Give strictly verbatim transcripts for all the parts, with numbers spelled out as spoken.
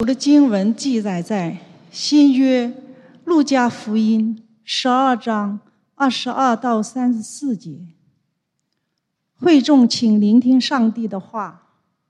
有的经文记载在新约路加福音十二章二十二到三十四节。会众请聆听上帝的话。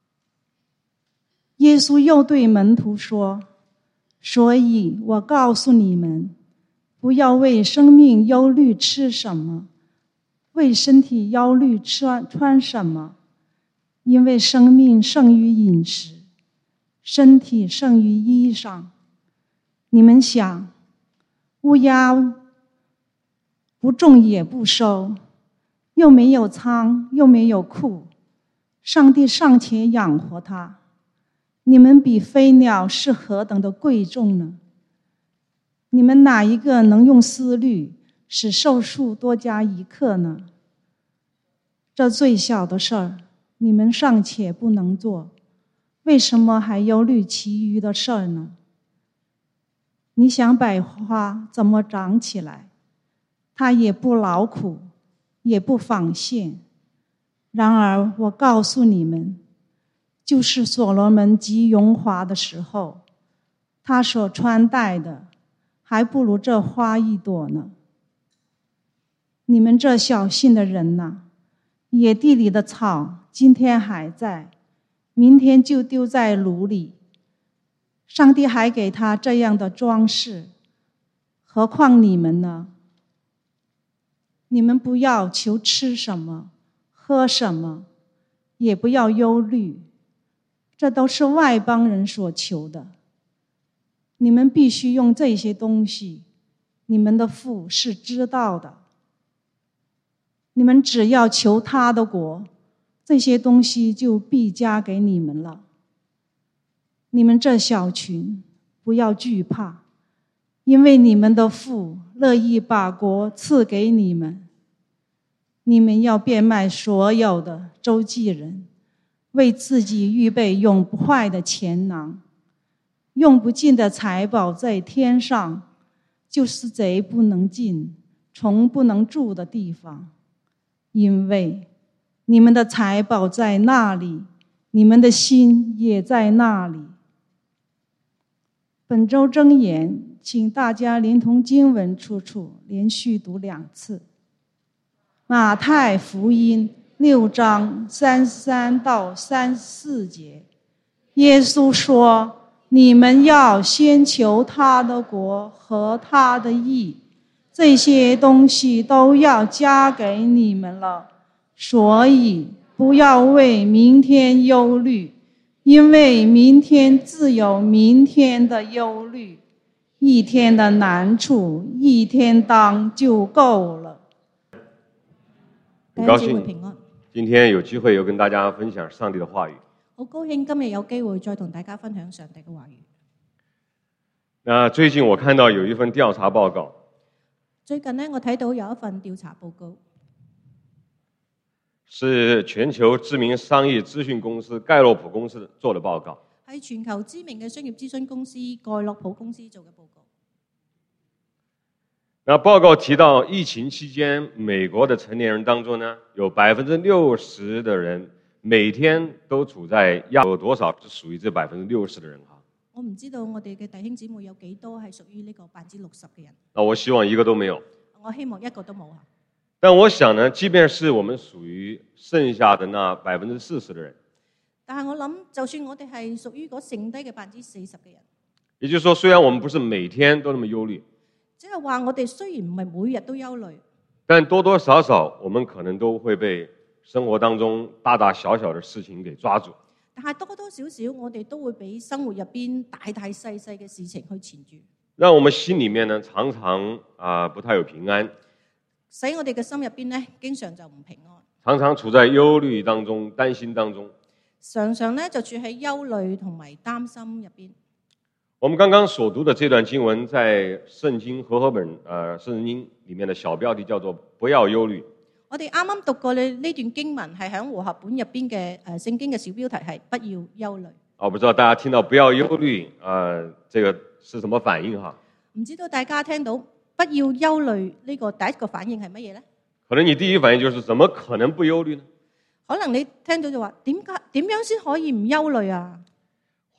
耶稣又对门徒说，所以我告诉你们，不要为生命忧虑吃什么，为身体忧虑穿穿什么，因为生命胜于饮食，身体胜于衣裳。你们想，乌鸦不种也不收，又没有仓又没有库，上帝尚且养活它，你们比飞鸟是何等的贵重呢？你们哪一个能用思虑使寿数多加一刻呢？这最小的事儿，你们尚且不能做，为什么还忧虑其余的事儿呢？你想百花怎么长起来，它也不劳苦，也不纺线。然而我告诉你们，就是所罗门极荣华的时候，他所穿戴的还不如这花一朵呢。你们这小信的人哪，野地里的草今天还在，明天就丢在炉里，上帝还给他这样的装饰，何况你们呢？你们不要求吃什么喝什么，也不要忧虑，这都是外邦人所求的。你们必须用这些东西，你们的父是知道的。你们只要求他的国，这些东西就必加给你们了。你们这小群，不要惧怕，因为你们的父乐意把国赐给你们。你们要变卖所有的，周济人，为自己预备永不坏的钱囊，用不尽的财宝在天上，就是贼不能进，虫不能住的地方。因为你们的财宝在那里，你们的心也在那里。本周箴言，请大家连同经文出处连续读两次。马太福音六章三十三到三十四节，耶稣说，你们要先求他的国和他的义，这些东西都要加给你们了。所以不要为明天忧虑，因为明天自有明天的忧虑，一天的难处一天当就够了。 很高兴今天有机会又跟大家分享上帝的話語。 好高興今日有機會再同大家分享上帝嘅話語。 那最近我看到有一份調查報告， 最近呢，我睇到有一份調查報告， 是全球知名商業諮詢公司蓋洛普公司做的報告。 係全球知名嘅商業諮詢公司蓋洛普公司做嘅報告。 那報告提到，疫情期間，美國的成年人當中呢，有百分之六十的人每天都處在壓，有多少是屬於這百分之六十的人哈？ 我唔知道我哋嘅弟兄姊妹有幾多係屬於呢個百分之六十嘅人。 那我希望一個都沒有。 我希望一個都冇。 但我想呢，即便是我們屬於剩下的那百分之四十的人， 但係我諗，就算我哋係屬於嗰剩低嘅百分之四十嘅人， 也就是說，雖然我們不是每天都那麼憂慮， 即係話我哋雖然唔係每日都憂慮， 但多多少少我們可能都會被生活當中大大小小的事情給抓住。 但係多多少少我哋都會俾生活入邊大大細細嘅事情去纏住， 讓我們心裡面呢常常啊、呃、不太有平安， 使我哋嘅心入邊呢經常就唔平安， 常常處在憂慮當中、擔心當中， 常常呢就處喺憂慮同埋擔心入邊。 我們剛剛所讀的這段經文，在聖經和合本呃聖經裡面的小標題叫做不要憂慮。 我哋啱啱讀過呢呢段經文係喺和合本入邊嘅誒聖經嘅小標題係不要憂慮。 我不知道大家聽到不要憂慮呃這個是什麼反應哈？ 唔知道大家聽到不要憂慮呢個第一個反應係乜嘢呢？ 可能你第一反應就是怎麼可能不憂慮呢？ 可能你聽到就話點解點樣先可以唔憂慮啊？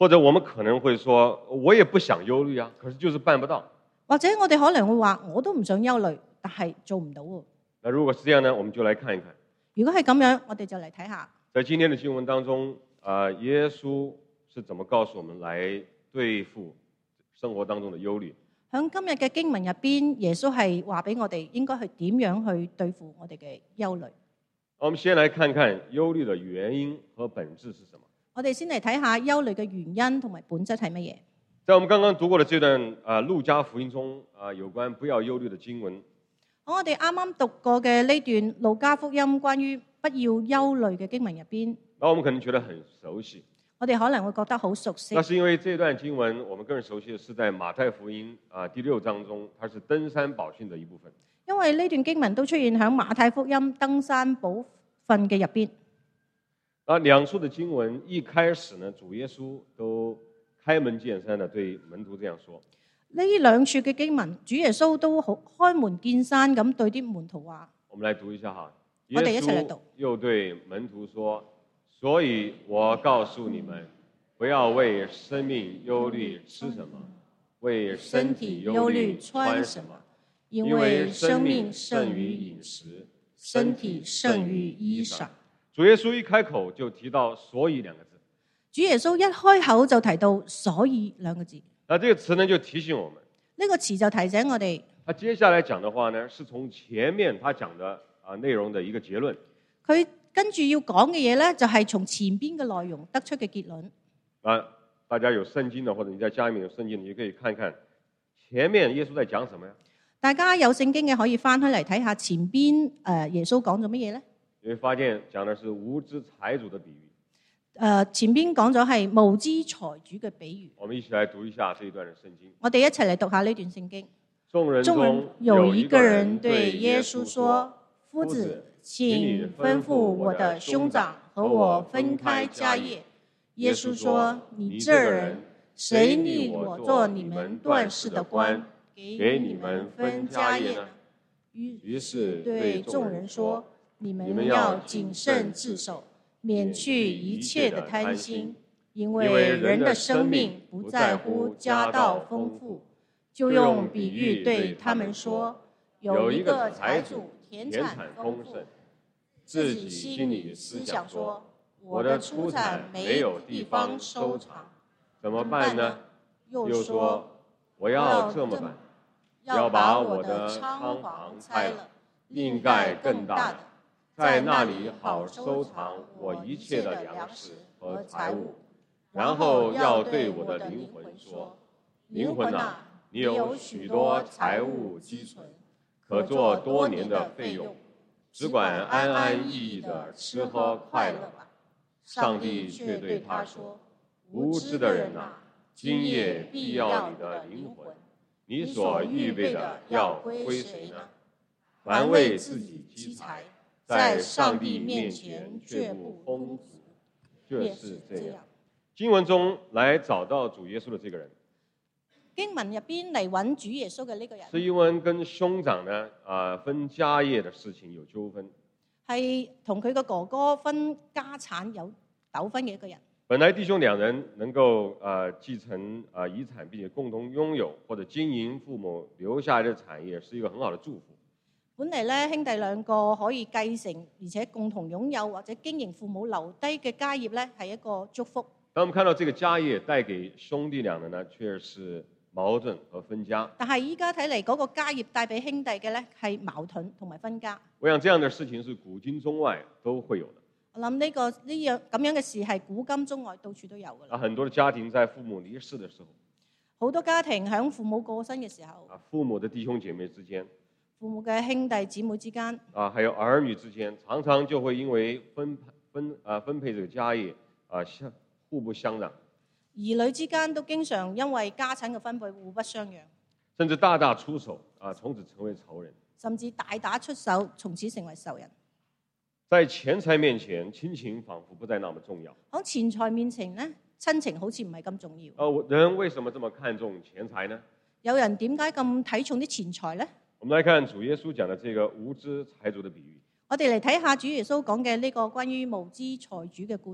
或者我們可能會說，我也不想憂慮啊，可是就是辦不到。 或者我哋可能會話，我都唔想憂慮，但係做唔到喎。 那如果是這樣呢，我們就來看一看。 如果係咁樣，我哋就嚟睇下。 在今天的經文當中，啊，耶穌是怎麼告訴我們來對付生活當中的憂慮？ 喺今日嘅經文入邊，耶穌係話俾我哋應該去點樣去對付我哋嘅憂慮。 我們先來看看憂慮的原因和本質是什麼。 我哋先嚟睇下憂慮嘅原因同埋本質係乜嘢。 在我們剛剛讀過的這段啊路加福音中啊有關不要憂慮的經文， 我哋啱啱讀過嘅呢段路加福音關於不要憂慮嘅經文入邊， 那我們可能覺得很熟悉。 我哋可能會覺得好熟悉。 那是因為這段經文我們更熟悉的是在馬太福音啊第六章中，它是登山寶訓的一部分。 因為呢段經文都出現喺馬太福音登山寶訓嘅入邊。 那兩處的經文一開始呢，主耶穌都開門見山的對門徒這樣說。 呢兩處嘅經文，主耶穌都好開門見山咁對啲門徒話。 我們來讀一下哈。 我哋一齊嚟讀。 又對門徒說：所以我告訴你們，不要為生命憂慮吃什麼，為身體憂慮穿什麼，因為生命勝於飲食，身體勝於衣裳。主耶穌一開口就提到所以兩個字。 主耶穌一開口就提到所以兩個字。 那這個詞呢就提醒我們， 呢個詞就提醒我哋。 他接下來講的話呢，是從前面他講的啊內容的一個結論。 佢跟住要講嘅嘢呢，就係從前邊嘅內容得出嘅結論。 啊，大家有聖經的，或者你在家裏面有聖經，你可以看看前面耶穌在講什麼呀？ 大家有聖經嘅可以翻開嚟睇下前邊誒耶穌講咗乜嘢呢？ 你會發現講的是無知財主的比喻。 誒，前邊講咗係無知財主嘅比喻。 我們一起來讀一下這一段的聖經。 我哋一齊嚟讀下呢段聖經。 眾人中有一個人對耶穌說：夫子，請你吩咐我的兄長和我分開家業。耶穌說：你這人，誰立我做你們斷事的官，給你們分家業呢？於是對眾人說：你們要謹慎自守，免去一切的貪心，因為人的生命不在乎家道豐富。就用比喻對他們說：有一個財主田產豐富，自己心裡思想說：我的出產沒有地方收藏， 怎麼辦呢？ 又說： 我要這麼辦，要把我的倉房拆了，另蓋更大的，在那裡好收藏我一切的糧食和財物。然後要對我的靈魂說：靈魂啊，你有許多財物積存，可做多年的費用，只管安安逸逸的吃喝快樂吧。上帝卻對他說：無知的人啊，今夜必要你的靈魂，你所預備的要歸誰呢？凡為自己積財，在上帝面前卻不豐足，就是這樣。經文中來找到主耶穌的這個人， 經文入邊嚟揾主耶穌嘅呢個人， 是因為跟兄長呢啊分家業的事情有糾紛， 係同佢個哥哥分家產有糾紛嘅一個人。 本來弟兄兩人能夠啊繼承啊遺產，並且共同擁有或者經營父母留下來的產業，是一個很好的祝福。 本嚟咧兄弟兩個可以繼承，而且共同擁有或者經營父母留低嘅家業咧，係一個祝福。 當我們看到這個家業帶給兄弟倆的呢，卻是矛盾和分家。 但係依家睇嚟，嗰個家業帶俾兄弟嘅咧係矛盾同埋分家。 我想這樣的事情是古今中外都會有的。 我諗呢個呢樣咁樣嘅事係古今中外到處都有㗎啦。 啊，很多的家庭在父母離世的時候， 好多家庭響父母過身嘅時候， 啊，父母的弟兄姐妹之間， 父母嘅兄弟姊妹之間， 啊，還有兒女之間，常常就會因為分分啊分配這個家業啊相互不相讓。 兒女之間都經常因為家產嘅分配互不相讓， 甚至大打出手啊，從此成為仇人。 甚至大打出手，從此成為仇人。 在錢財面前，親情仿佛不再那麼重要。 喺錢財面前呢，親情好似唔係咁重要。 啊，人為什麼這麼看重錢財呢？ 有人點解咁睇重啲錢財呢？ 我們來看主耶穌講的這個無知財主的比喻。 我哋嚟睇下主耶穌講嘅呢個關於無知財主嘅故事。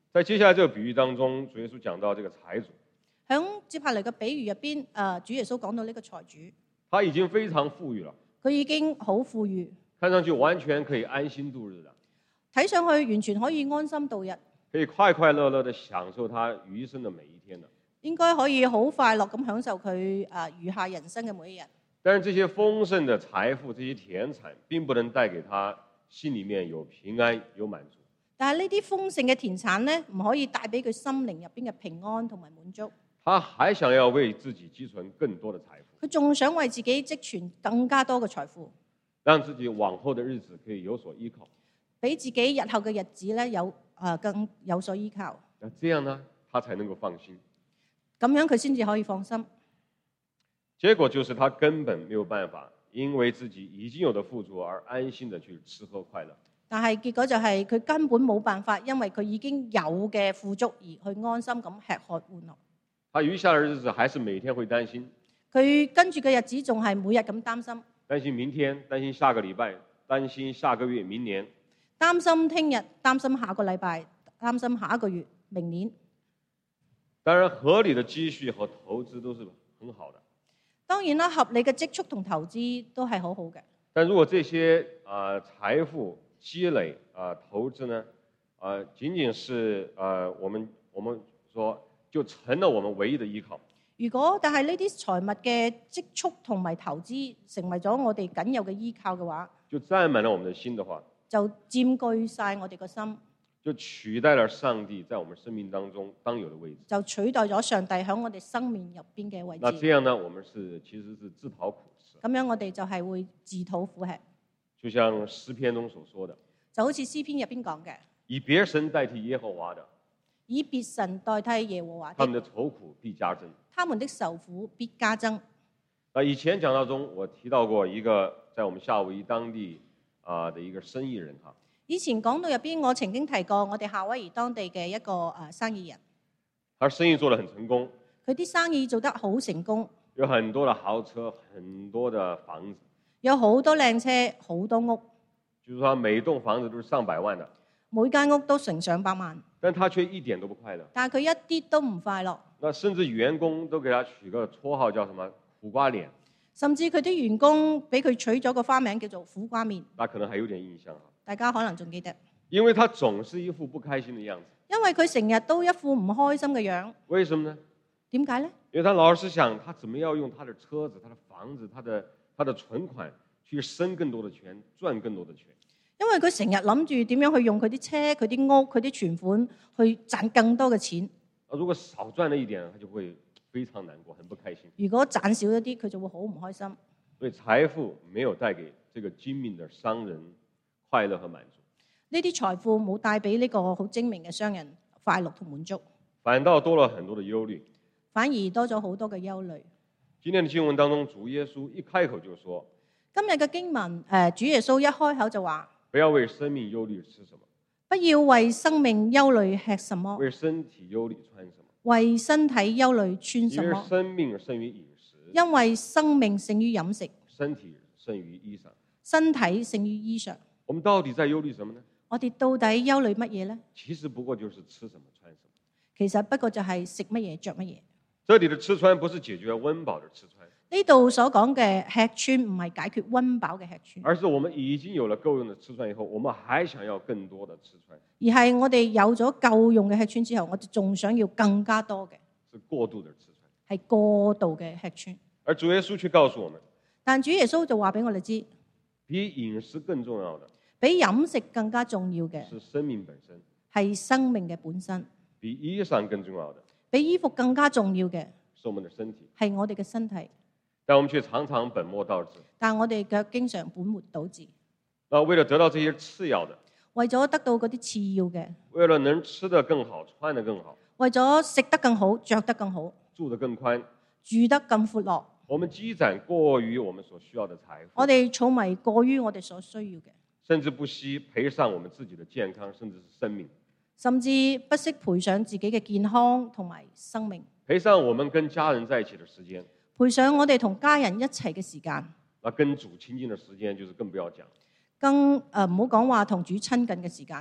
在接下來這個比喻當中，主耶穌講到這個財主， 響接下嚟嘅比喻入邊，誒主耶穌講到呢個財主， 他已經非常富裕了， 佢已經好富裕， 看上去完全可以安心度日的， 睇上去完全可以安心度日， 可以快快樂樂地享受他餘生的每一天的， 應該可以好快樂咁享受佢誒餘下人生嘅每一日。 但是這些豐盛的財富，這些田產，並不能帶給他心裡面有平安有滿足。 但係呢啲豐盛嘅田產咧，唔可以帶俾佢心靈入邊嘅平安同埋滿足。 他還想要為自己積存更多的財富， 佢仲想為自己積存更加多嘅財富， 讓自己往後的日子可以有所依靠， 俾自己日後嘅日子咧有誒更有所依靠。 那這樣呢，他才能夠放心。 咁樣佢先至可以放心。 結果就是他根本沒有辦法，因為自己已經有的富足而安心的去吃喝快樂。 但係結果就係佢根本冇辦法，因為佢已經有嘅富足而去安心咁吃喝玩樂。 他餘下的日子還是每天會擔心， 佢跟住嘅日子仲係每日咁擔心， 擔心明天，擔心下個禮拜，擔心下個月、明年， 擔心聽日，擔心下個禮拜，擔心下一個月、明年。 當然，合理的積蓄和投資都是很好的。 當然啦，合理嘅積蓄同投資都係好好嘅。 但如果這些啊、呃、財富積累啊、呃、投資呢，啊、呃、僅僅是啊、呃、我們我們說就成了我們唯一的依靠。 如果但係呢啲財物嘅積蓄同埋投資成為咗我哋僅有嘅依靠嘅話， 就佔滿了我們的心的話， 就佔據晒我哋個心， 就取代了上帝在我們生命當中當有的位置， 就取代咗上帝喺我哋生命入邊嘅位置。 那這樣呢，我們是其實是自討苦吃。 咁樣我哋就係會自討苦吃。 就像詩篇中所說的， 就好似詩篇入邊講嘅， 以別神代替耶和華的， 以別神代替耶和華的， 他們的愁苦必加增。 他們的愁苦必加增。 那以前講道中，我提到過一個在我們夏威夷當地啊的一個生意人哈。 以前講到入邊，我曾經提過我哋夏威夷當地嘅一個誒生意人， 他生意做得很成功， 佢啲生意做得好成功， 有很多的豪車，很多的房子， 有好多靚車，好多屋， 就是說每棟房子都是上百萬的， 每間屋都成上百萬， 但他卻一點都不快樂。 但係佢一啲都唔快樂。 那甚至員工都給他取個綽號叫什麼苦瓜臉， 甚至佢啲員工俾佢取咗個花名叫做苦瓜面， 那可能還有點印象哈。 大家可能仲記得， 因為他總是一副不開心的樣子。 因為佢成日都一副唔開心嘅樣。 為什麼呢？ 點解呢？ 因為他老是想，他怎麼樣用他的車子、他的房子、他的他的存款去生更多的錢，賺更多的錢。 因為佢成日諗住點樣去用佢啲車、佢啲屋、佢啲存款去賺更多嘅錢。 如果少賺了一點，他就會非常難過，很不開心。 如果賺少一啲，佢就會好唔開心。 所以財富沒有帶給這個精明的商人快樂和滿足。 呢啲財富冇帶俾呢個好精明嘅商人快樂同滿足， 反倒多了很多的憂慮， 反而多咗好多嘅憂慮。 今天的經文當中，主耶穌一開口就說： 今日嘅經文，誒，主耶穌一開口就話： 不要為生命憂慮吃什麼， 不要為生命憂慮吃什麼， 為身體憂慮穿什麼， 為身體憂慮穿什麼。 因為生命勝於飲食， 因為生命勝於飲食， 身體勝於衣裳。 身體勝於衣裳。 我們到底在憂慮什麼呢？ 我哋到底憂慮乜嘢呢？ 其實不過就是吃什麼穿什麼。 其實不過就係食乜嘢着乜嘢。 這裡的吃穿不是解決溫飽的吃穿， 呢度所講嘅吃穿唔係解決溫飽嘅吃穿， 而是我們已經有了夠用的吃穿以後，我們還想要更多的吃穿， 而係我哋有咗夠用嘅吃穿之後，我哋仲想要更加多嘅， 是過度的吃穿， 係過度嘅吃穿。 而主耶穌卻告訴我們， 但主耶穌就話俾我哋知， 比飲食更重要的， 比飲食更加重要嘅是生命本身， 係生命嘅本身。 比衣裳更重要的， 比衣服更加重要嘅是我們的身體， 係我哋嘅身體。 但我們卻常常本末倒置。 但我哋卻經常本末倒置。 那為了得到這些次要的， 為咗得到嗰啲次要嘅， 為了能吃得更好、穿得更好、 為咗食得更好、着得更好、 住得更寬、 住得更闊落， 我們積攢過於我們所需要的財富， 我哋儲埋過於我哋所需要嘅， 甚至不惜賠上我們自己的健康，甚至是生命， 甚至不惜賠上自己嘅健康同埋生命， 賠上我們跟家人在一起的時間， 賠上我哋同家人一齊嘅時間， 那跟主親近的時間就是更不要講。 更誒唔好講話同主親近嘅時間啦。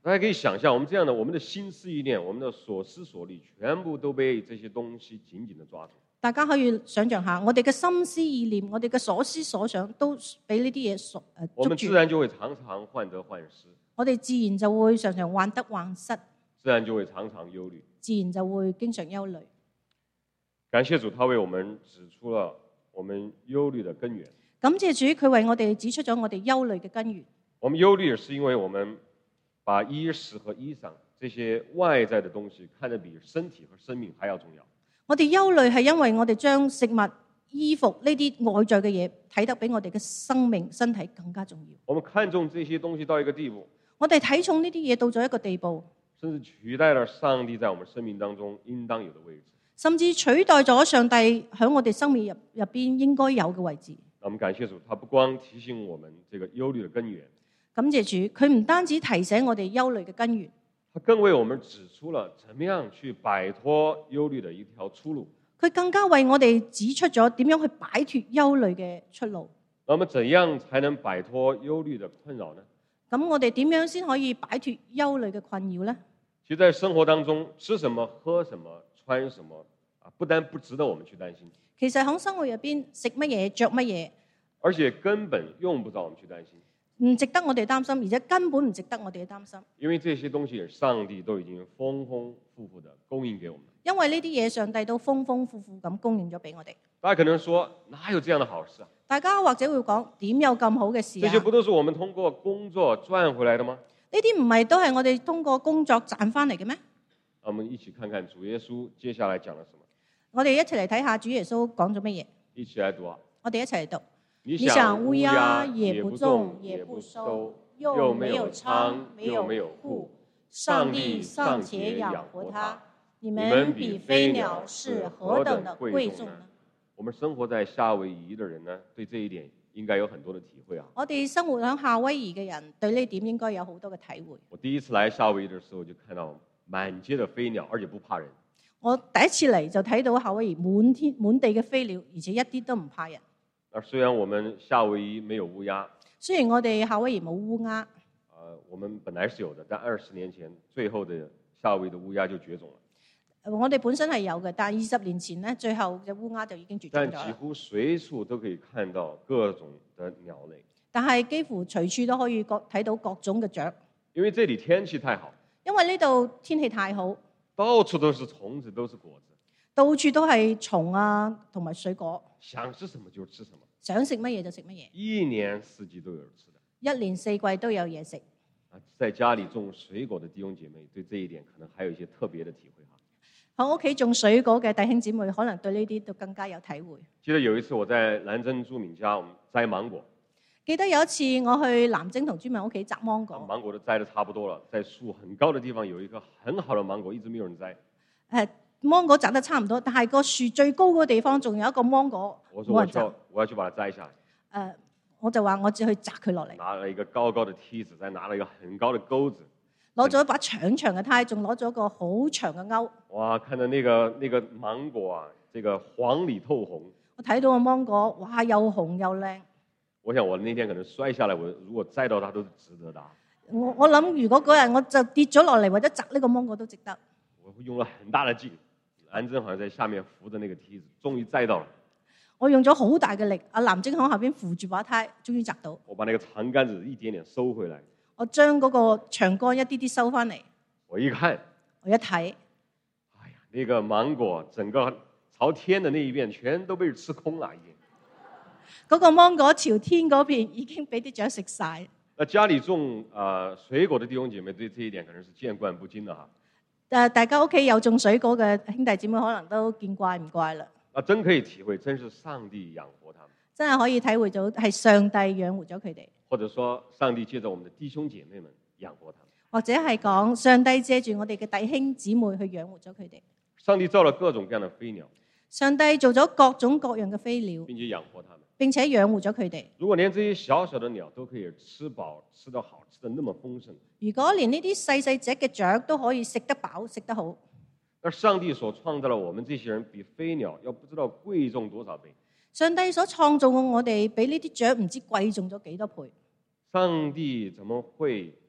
大家可以想象，我們這樣的，我們的心思意念，我們的所思所慮，全部都被這些東西緊緊地抓住。 大家可以想象下，我哋嘅心思意念，我哋嘅所思所想，都俾呢啲嘢所誒捉住。 我們自然就會常常患得患失。 我哋自然就會常常患得患失。 自然就會常常憂慮。 自然就會經常憂慮。 感謝主，他為我們指出了我們憂慮的根源。 感謝主，佢為我哋指出咗我哋憂慮嘅根源。 我們憂慮是因為我們把衣食和衣裳這些外在的東西看得比身體和生命還要重要。 我哋憂慮係因為我哋將食物、衣服呢啲外在嘅嘢睇得比我哋嘅生命、身體更加重要。 我們看重這些東西到一個地步， 我哋睇重呢啲嘢到咗一個地步， 甚至取代了上帝在我們生命當中應當有的位置。 甚至取代咗上帝喺我哋生命入入邊應該有嘅位置。 我們感謝主，他不光提醒我們這個憂慮的根源， 感謝主，佢唔單止提醒我哋憂慮嘅根源， 他更為我們指出了怎麼樣去擺脫憂慮的一條出路。 佢更加為我哋指出咗點樣去擺脫憂慮嘅出路。 那麼怎樣才能擺脫憂慮的困擾呢？ 咁我哋點樣先可以擺脫憂慮嘅困擾呢？ 其實在生活當中，吃什麼、喝什麼、穿什麼啊，不但不值得我們去擔心， 其實喺生活入邊食乜嘢、着乜嘢， 而且根本用不着我們去擔心， 唔值得我哋擔心，而且根本唔值得我哋擔心。 因為這些東西上帝都已經豐豐富富的供應給我們。 因為呢啲嘢上帝都豐豐富富咁供應咗俾我哋。 大家可能說，哪有這樣的好事啊？ 大家或者會講，點有咁好嘅事啊？ 這些不都是我們通過工作賺回來的嗎？ 呢啲唔係都係我哋通過工作賺翻嚟嘅咩？ 我們一起看看主耶穌接下來講了什麼。 我哋一齊嚟睇下主耶穌講咗乜嘢。 一起來讀啊！ 我哋一齊嚟讀。 你想烏鴉也也不不種種也不也不收收， 又又沒有沒有倉倉， 又又沒有沒有戶戶， 上上帝帝尚尚且且養養活他活他，你你們們比飛比飛鳥鳥是是何等何等的貴重呢貴重呢？ 我們生活在夏威夷的人呢，對這一點應該有很多的體會啊。 我哋生活喺夏威夷嘅人對呢點應該有好多嘅體會。 我第一次來夏威夷的時候，就看到滿街的飛鳥，而且不怕人。 我第一次嚟就睇到夏威夷滿天滿地嘅飛鳥，而且一啲都唔怕人。 而雖然我們夏威夷沒有烏鴉， 雖然我哋夏威夷冇烏鴉， 呃，我們本來是有的，但二十年前最後的夏威夷的烏鴉就絕種了。 我哋本身係有嘅，但二十年前咧，最後隻烏鴉就已經絕種咗。 但幾乎隨處都可以看到各種的鳥類。 但係幾乎隨處都可以各睇到各種嘅雀， 因為這裡天氣太好， 因為呢度天氣太好， 到處都是蟲子，都是果子， 到處都係蟲啊同埋水果， 想吃什麼就吃什麼， 想食乜嘢就食乜嘢， 一年四季都有吃的。 一年四季都有嘢食。 啊，在家裡種水果的弟兄姐妹對這一點可能還有一些特別的體會哈。 喺屋企種水果嘅弟兄姊妹，可能對呢啲都更加有體會。 記得有一次我在南珍朱敏家，我們摘芒果， 記得有一次我去南征同朱敏屋企摘芒果， 芒果都摘得差不多了，在樹很高的地方有一個很好的芒果，一直沒有人摘。 誒，芒果摘得差唔多，但係個樹最高嗰個地方仲有一個芒果我說我去冇人摘。 我要去把它摘下來。 誒，我就話我只去摘佢落嚟， 拿了一個高高的梯子，再拿了一個很高的鈎子。 攞咗一把長長嘅呔，仲攞咗個好長嘅鈎。 哇，看到那個那個芒果啊，這個黃裡透紅。 我睇到個芒果，哇，又紅又靚。 我想我那天可能摔下來，我如果摘到它都是值得的。 我我諗如果嗰日我就跌咗落嚟，或者摘呢個芒果都值得。 我用了很大的勁，蘭珍好像在下面扶着那個梯子，終於摘到了。 我用咗好大嘅力，阿藍晶喺下邊扶住把呔，終於摘到。 我把那個長杆子一點點收回來。 我將嗰個長杆一啲啲收翻嚟。 我一看， 我一睇， 哎呀，那個芒果整個朝天的那一邊全都被吃空了已經。 嗰個芒果朝天嗰邊已經俾啲雀食晒。 那家裡種啊、呃、水果的弟兄姐妹對這一點可能是見慣不驚的哈。 誒，大家屋企有種水果嘅兄弟姊妹可能都見怪唔怪啦。 啊，真可以體會，真是上帝養活他們。 真係可以體會到係上帝養活咗佢哋。 或者說，上帝借着我們的弟兄姐妹們養活他們。 或者係講上帝借住我哋嘅弟兄姊妹去養活咗佢哋。 上帝造了各種各樣的飛鳥， 上帝做咗各種各樣嘅飛鳥， 並且養活他們。 並且養活咗佢哋。 如果連這些小小的鳥都可以吃飽、吃得好、吃得那麼豐盛， 如果連呢啲細細隻嘅雀都可以食得飽、食得好， 而上帝所創造了我們這些人，比飛鳥要不知道貴重多少倍。 上帝所創造嘅我哋，比呢啲雀唔知貴重咗幾多倍。 上帝怎麼會啊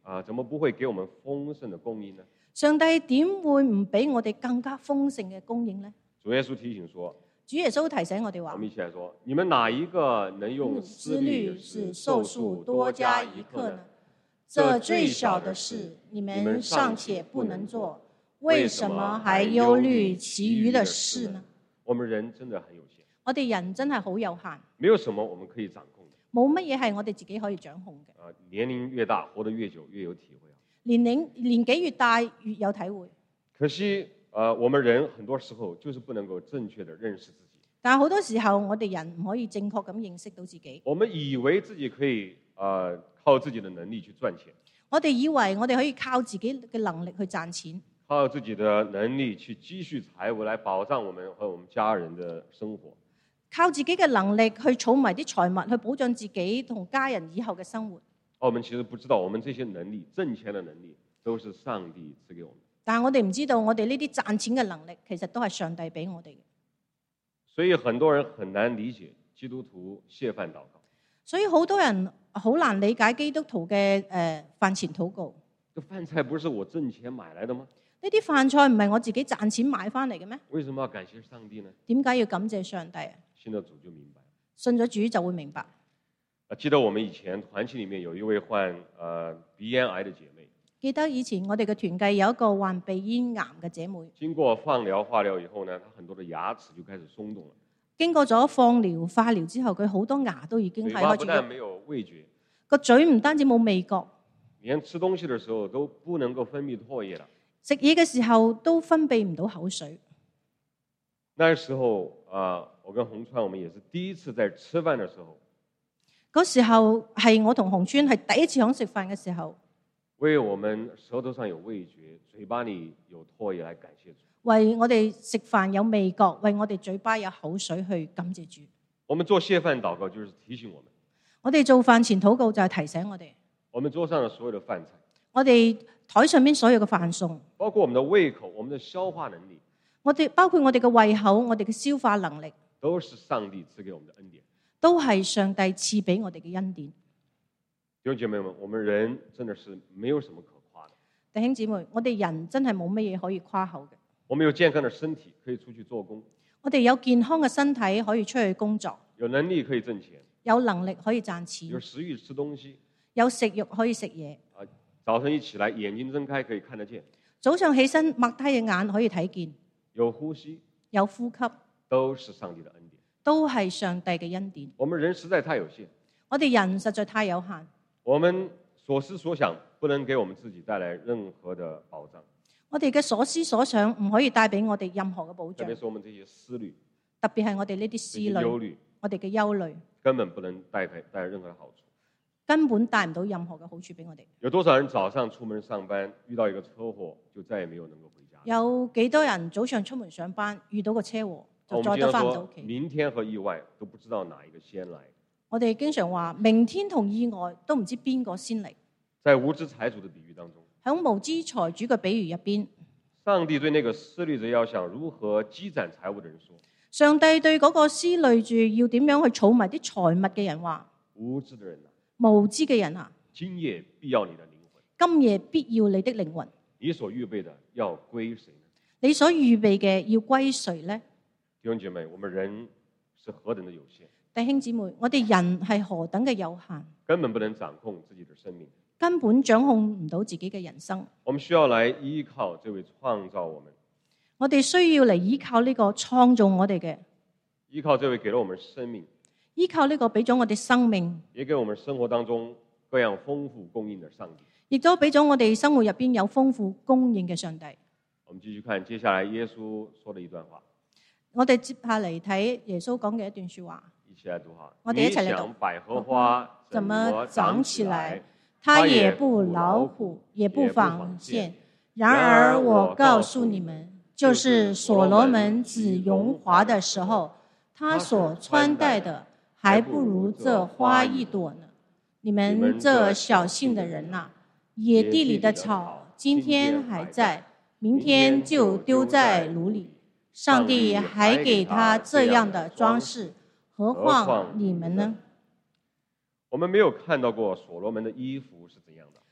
啊，怎麼不會給我們豐盛的供應呢？ 上帝點會唔俾我哋更加豐盛嘅供應呢？ 主耶穌提醒說， 主耶穌提醒我哋話， 我們一起來說，你們哪一個能用思慮使壽數多加一刻呢？ 這最小的事，你們尚且不能做，為什麼還憂慮其餘的事呢？ 我們人真的很有限， 我哋人真係好有限， 沒有什麼我們可以掌控的， 冇乜嘢係我哋自己可以掌控嘅。 啊，年齡越大，活得越久，越有體會。 年齡年紀越大，越有體會。 可惜，呃，我們人很多時候就是不能夠正確地認識自己。 但係好多時候，我哋人唔可以正確咁認識到自己。 我們以為自己可以，呃，靠自己的能力去賺錢。 我哋以為我哋可以靠自己嘅能力去賺錢， 靠自己的能力去積蓄財物來保障我們和我們家人的生活， 靠自己嘅能力去儲埋啲財物去保障自己同家人以後嘅生活。 我們其實不知道，我們這些能力、掙錢的能力都是上帝賜給我們。 但係我哋唔知道，我哋呢啲賺錢嘅能力其實都係上帝俾我哋嘅。 所以很多人很難理解基督徒謝飯禱告。 所以好多人好難理解基督徒嘅誒飯前禱告。 這飯菜不是我掙錢買來的嗎？ 呢啲飯菜唔係我自己賺錢買翻嚟嘅咩？ 為什麼要感謝上帝呢？ 點解要感謝上帝啊？ 信咗主就明白， 信咗主就會明白。 記得我們以前團契裡面有一位患呃鼻咽癌的姐妹。 記得以前我哋嘅團契有一個患鼻咽癌嘅姐妹， 經過放療化療以後呢，她很多的牙齒就開始鬆動了。 經過咗放療化療之後，佢好多牙都已經係開始。 嘴巴不但沒有味覺， 個嘴唔單止冇味覺， 連吃東西的時候都不能夠分泌唾液了。 食嘢嘅時候都分泌唔到口水。 那時候啊、呃，我跟洪川，我們也是第一次在吃飯的時候。 嗰時候係我同洪川係第一次響食飯嘅時候， 為我們舌頭上有味覺，嘴巴裏有唾液來感謝主。 為我哋食飯有味覺，為我哋嘴巴有口水去感謝主。 我們做謝飯禱告，就是提醒我們。 我哋做飯前禱告就係提醒我哋。 我們桌上的所有的飯菜， 我哋台上面所有嘅飯餸， 包括我們的胃口、我們的消化能力， 我哋包括我哋嘅胃口、我哋嘅消化能力， 都是上帝賜給我們的恩典， 都係上帝賜俾我哋嘅恩典。 弟兄姐妹們，我們人真的是沒有什麼可誇的。 弟兄姊妹，我哋人真係冇乜嘢可以誇口嘅。 我們有健康的身體，可以出去做工。 我哋有健康嘅身體可以出去工作， 有能力可以掙錢， 有能力可以賺錢， 有食欲吃東西， 有食欲可以食嘢。 啊，早晨一起來，眼睛睜開可以看得見。 早上起身擘低嘅眼可以睇見， 有呼吸， 有呼吸， 都是上帝的恩典， 都係上帝嘅恩典。 我們人實在太有限， 我哋人實在太有限， 我們所思所想不能給我們自己帶來任何的保障。 我哋嘅所思所想唔可以帶俾我哋任何嘅保障， 特別是我們這些思慮， 特別係我哋呢啲思慮、 憂慮， 我哋嘅憂慮， 根本不能帶來帶來任何的好處， 根本帶唔到任何嘅好處俾我哋。 有多少人早上出門上班遇到一個車禍，就再也沒有能夠回家？ 有幾多人早上出門上班遇到個車禍，就再都翻唔到屋企？ 明天和意外都不知道哪一個先來。 我哋經常話明天同意外都唔知邊個先嚟。 在無知財主的比喻當中， 喺無知財主嘅比喻入邊， 上帝對那個思慮着要想如何積攢財物的人說： 上帝對嗰個思慮住要點樣去儲埋啲財物嘅人話， 無知的人啊， 無知嘅人啊， 今夜必要你的靈魂， 今夜必要你的靈魂。 你所預備的要歸誰呢？ 你所預備嘅要歸誰呢？ 弟兄姐妹，我們人是何等的有限， 弟兄姊妹，我哋人係何等嘅有限， 根本不能掌控自己的生命， 根本掌控唔到自己嘅人生。 我們需要來依靠這位創造我們， 我哋需要嚟依靠呢個創造我哋嘅， 依靠這位給了我們生命， 依靠呢個俾咗我哋生命， 也給我們生活當中各樣豐富供應的上帝， 亦都俾咗我哋生活入邊有豐富供應嘅上帝。 我們繼續看接下來耶穌說的一段話。 我哋接下嚟睇耶穌講嘅一段說話。 一起來讀哈。 我哋一齊嚟讀。 你想百合花怎麼長起來？它也不勞苦，也不紡線。然而我告訴你們，就是所羅門子榮華的時候，他所穿戴的還不如這花一朵呢。你們這小信的人啊，野地裏的草今天還在，明天就丟在爐裏。上帝還給他這樣的裝飾，何況你們呢？ 我們沒有看到過所羅門的衣服是怎樣的。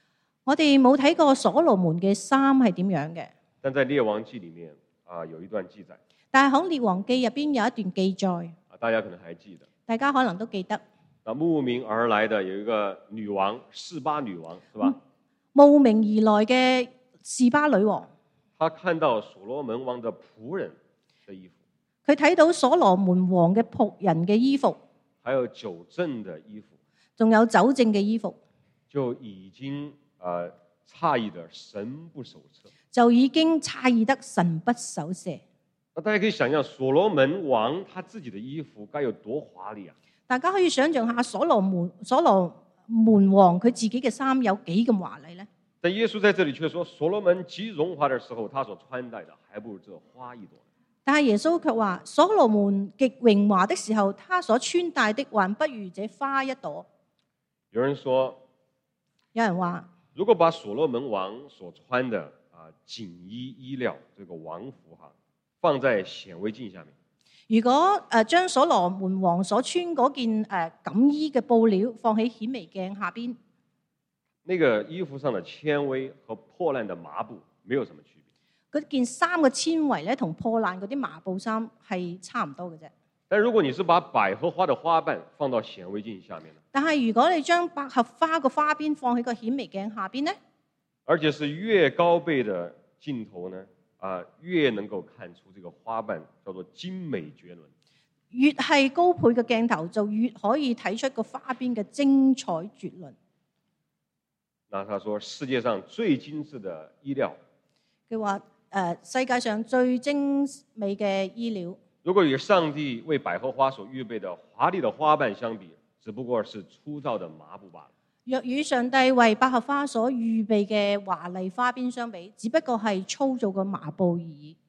我哋冇睇過所羅門嘅衫係點樣嘅， 但在列王記裡面啊有一段記載， 但係喺列王記入邊有一段記載， 啊大家可能還記得。 大家可能都記得。 那慕名而來的有一個女王，示巴女王，是吧？ 慕名而來嘅示巴女王， 她看到所羅門王的僕人的衣服， 佢睇到所羅門王嘅僕人嘅衣服， 還有酒政的衣服， 仲有酒政嘅衣服， 就已經呃詫異的神不守舍， 就已經詫異得神不守舍。 那大家可以想象所羅門王他自己的衣服該有多華麗啊！ 大家可以想象下所羅門所羅門王佢自己嘅衫有幾咁華麗呢？ 但耶穌在這裡卻說，所羅門極榮華的時候，他所穿戴的還不如這花一朵。 但係耶穌卻話，所羅門極榮華的時候，他所穿戴的還不如這花一朵。 有人說， 有人話， 如果把所羅門王所穿的啊錦衣衣料，這個王服哈，放在顯微鏡下面， 如果誒將所羅門王所穿嗰件誒錦衣嘅布料放喺顯微鏡下邊， 那個衣服上的纖維和破爛的麻布沒有什麼區別。 嗰件衫嘅纖維咧，同破爛嗰啲麻布衫係差唔多嘅啫。 但如果你是把百合花的花瓣放到顯微鏡下面呢？ 但係如果你將百合花個花邊放喺個顯微鏡下邊呢？ 而且是越高倍的鏡頭呢，啊，越能夠看出這個花瓣叫做精美絕倫。 越係高倍嘅鏡頭，就越可以睇出個花邊嘅精彩絕倫。 那他說世界上最精緻的衣料， 佢話誒世界上最精美嘅衣料， 如果與上帝為百合花所預備的華麗的花瓣相比，只不過是粗糙的麻布罷了。 若與上帝為百合花所預備嘅華麗花邊相比，只不過係粗糙嘅麻布而已。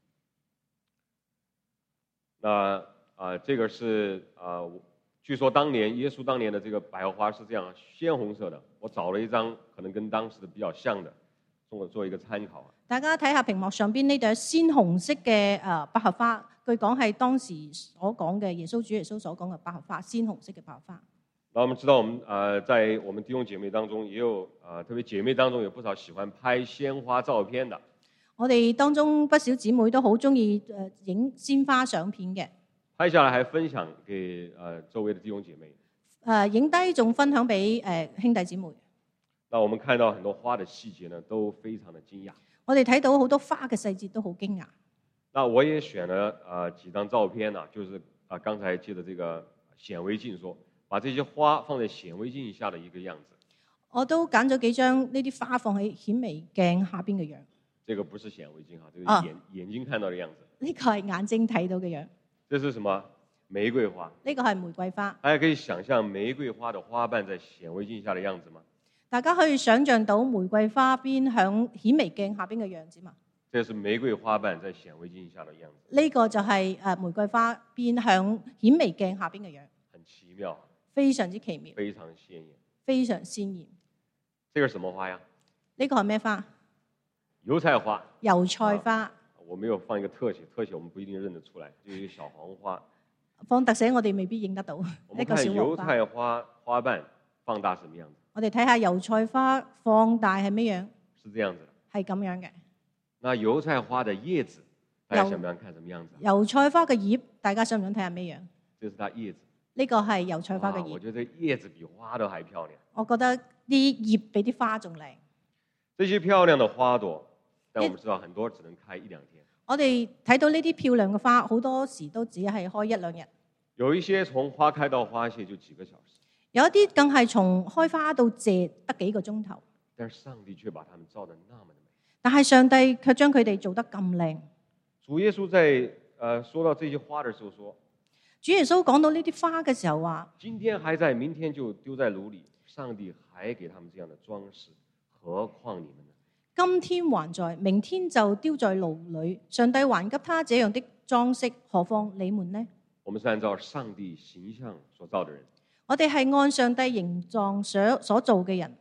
那啊、呃，這個是啊、呃，據說當年耶穌當年的這個百合花是這樣鮮紅色的。我找了一張可能跟當時的比較像的，做做一個參考。大家睇下屏幕上邊呢朵鮮紅色嘅誒百合花，據講係當時所講嘅耶穌主耶穌所講嘅百合花，鮮紅色嘅百合花。那我們知道，我們呃在我們弟兄姐妹當中，也有呃特別姐妹當中有不少喜歡拍鮮花照片的。我哋當中不少姊妹都好中意誒影鮮花相片嘅，拍下來還分享給呃周圍的弟兄姐妹。誒影低仲分享俾誒兄弟姊妹。那我們看到很多花的細節呢，都非常的驚訝。我哋睇到好多花嘅細節都好驚訝。那我也選了呃幾張照片啊，就是啊、呃、剛才借的這個顯微鏡說，把這些花放在顯微鏡下的一個樣子。我都揀咗幾張呢啲花放喺顯微鏡下邊嘅樣。這個不是顯微鏡哈，這個眼、啊、眼睛看到的樣子。呢個係眼睛睇到嘅樣。這是什麼？玫瑰花。呢個係玫瑰花。大家可以想象玫瑰花的花瓣在顯微鏡下的樣子嗎？大家可以想象到玫瑰花邊響顯微鏡下邊嘅樣子嘛？這是玫瑰花瓣在顯微鏡下的樣子。呢個就係誒玫瑰花邊響顯微鏡下邊嘅樣。很奇妙。非常之奇妙。非常鮮豔。非常鮮豔。這個是什麼花呀？呢個係咩花？油菜花。油菜花。啊，我沒有放一個特寫，特寫我們不一定認得出來，就一個小黃花。放特寫我哋未必認得到。我們看油菜花花瓣放大什麼樣子？我哋睇下油菜花放大係咩樣？是這樣子。係咁樣嘅。那油菜花的葉子，大家想唔想看什麼樣子？油菜花嘅葉，大家想唔想睇下咩樣？這是它葉子。呢個係油菜花嘅葉。我覺得葉子比花都還漂亮。我覺得啲葉比啲花仲靚。這些漂亮的花朵，但我們知道很多只能開一兩天。我哋睇到呢啲漂亮嘅花，好多時都只係開一兩日。有一些從花開到花謝就幾個小時。有一啲更係從開花到謝得幾個鐘頭。但是上帝卻把他們造得那麼的美。但係上帝卻將佢哋做得咁靚。主耶穌在呃說到這些花的時候說，主耶穌講到呢啲花嘅時候話，今天還在，明天就丟在爐裏。上帝還給他們這樣的裝飾，何況你們呢？今天還在，明天就丟在爐裏。上帝還給他這樣的裝飾，何況你們呢？我們是按照上帝形象所造的人。我哋係按上帝形狀所所做嘅人。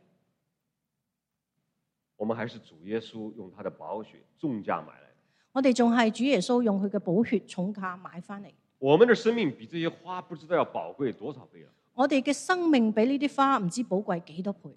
我們還是主耶穌用他的寶血重價買來。我哋仲係主耶穌用佢嘅寶血重價買翻嚟。我們的生命比這些花不知道要寶貴多少倍了。我哋嘅生命比呢啲花唔知寶貴幾多倍。